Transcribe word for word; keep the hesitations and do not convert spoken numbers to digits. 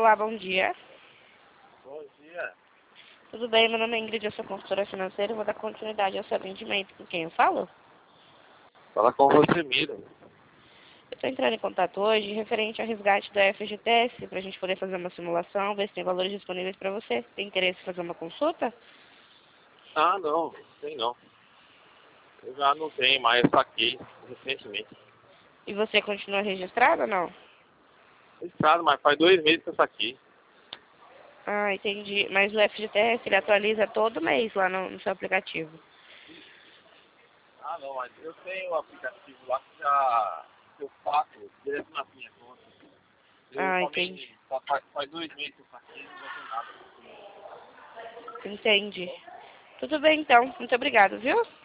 Olá, bom dia. Bom dia. Tudo bem? Meu nome é Ingrid, eu sou consultora financeira e vou dar continuidade ao seu atendimento. Com quem eu falo? Fala com você, Mira. Eu estou entrando em contato hoje referente ao resgate da F G T S para a gente poder fazer uma simulação, ver se tem valores disponíveis para você. Tem interesse em fazer uma consulta? Ah, não, tem não. Eu já não tenho mais, saquei recentemente. E você continua registrado ou não? Registrado, mas faz dois meses que eu saquei. Ah, entendi. Mas o F G T S ele atualiza todo mês lá no, no seu aplicativo. Ah, não, mas eu tenho o aplicativo lá que já que eu faço direto na minha conta. Eu Ah, entendi. também, só faz, faz dois meses que eu saquei e não já tem nada. Entendi. Tudo bem então. Muito obrigado, viu?